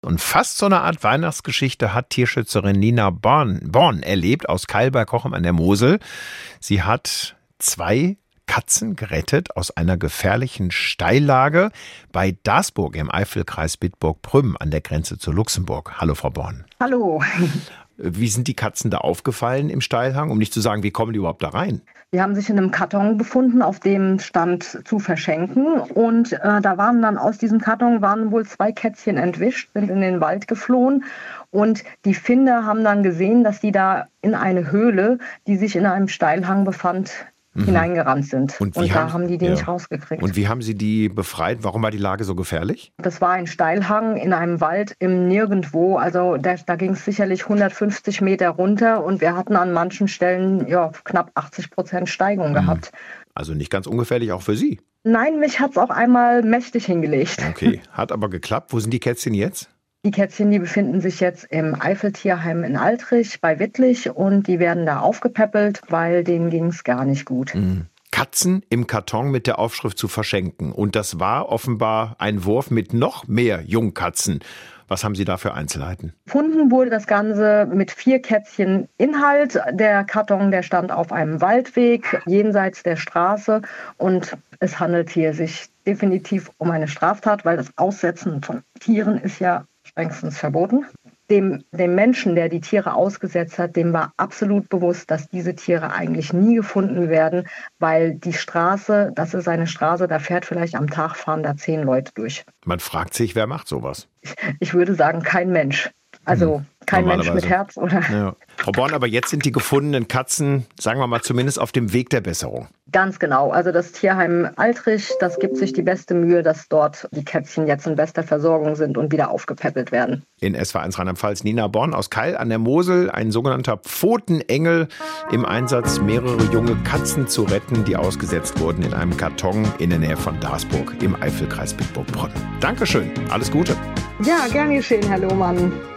Und fast so eine Art Weihnachtsgeschichte hat Tierschützerin Nina Born erlebt aus Keil bei Cochem an der Mosel. Sie hat 2 Katzen gerettet aus einer gefährlichen Steillage bei Dasburg im Eifelkreis Bitburg-Prüm an der Grenze zu Luxemburg. Hallo, Frau Born. Hallo. Wie sind die Katzen da aufgefallen im Steilhang? Um nicht zu sagen, wie kommen die überhaupt da rein? Die haben sich in einem Karton befunden, auf dem stand zu verschenken. Und da waren dann aus diesem Karton wohl 2 Kätzchen entwischt, sind in den Wald geflohen. Und die Finder haben dann gesehen, dass die da in eine Höhle, die sich in einem Steilhang befand, hineingerannt sind. Und da haben die nicht rausgekriegt. Und wie haben Sie die befreit? Warum war die Lage so gefährlich? Das war ein Steilhang in einem Wald im Nirgendwo. Also da ging es sicherlich 150 Meter runter und wir hatten an manchen Stellen knapp 80% Steigung gehabt. Also nicht ganz ungefährlich auch für Sie? Nein, mich hat es auch einmal mächtig hingelegt. Okay, hat aber geklappt. Wo sind die Kätzchen jetzt? Die Kätzchen, die befinden sich jetzt im Eifeltierheim in Altrich bei Wittlich und die werden da aufgepäppelt, weil denen ging es gar nicht gut. Katzen im Karton mit der Aufschrift zu verschenken. Und das war offenbar ein Wurf mit noch mehr Jungkatzen. Was haben Sie da für Einzelheiten? Gefunden wurde das Ganze mit 4 Kätzchen Inhalt. Der Karton, der stand auf einem Waldweg jenseits der Straße und es handelt hier sich definitiv um eine Straftat, weil das Aussetzen von Tieren ist ja strengstens verboten. Dem Menschen, der die Tiere ausgesetzt hat, dem war absolut bewusst, dass diese Tiere eigentlich nie gefunden werden, weil die Straße, das ist eine Straße, da fährt vielleicht am Tag fahren da 10 Leute durch. Man fragt sich, wer macht sowas? Ich würde sagen, kein Mensch. Also kein Mensch mit Herz, oder? Ja. Frau Born, aber jetzt sind die gefundenen Katzen, sagen wir mal, zumindest auf dem Weg der Besserung. Ganz genau. Also das Tierheim Altrich, das gibt sich die beste Mühe, dass dort die Kätzchen jetzt in bester Versorgung sind und wieder aufgepäppelt werden. In SWR1 Rheinland-Pfalz Nina Born aus Keil an der Mosel, ein sogenannter Pfotenengel im Einsatz, mehrere junge Katzen zu retten, die ausgesetzt wurden in einem Karton in der Nähe von Dasburg im Eifelkreis Bitburg-Prüm. Dankeschön, alles Gute. Ja, gern geschehen, Herr Lohmann.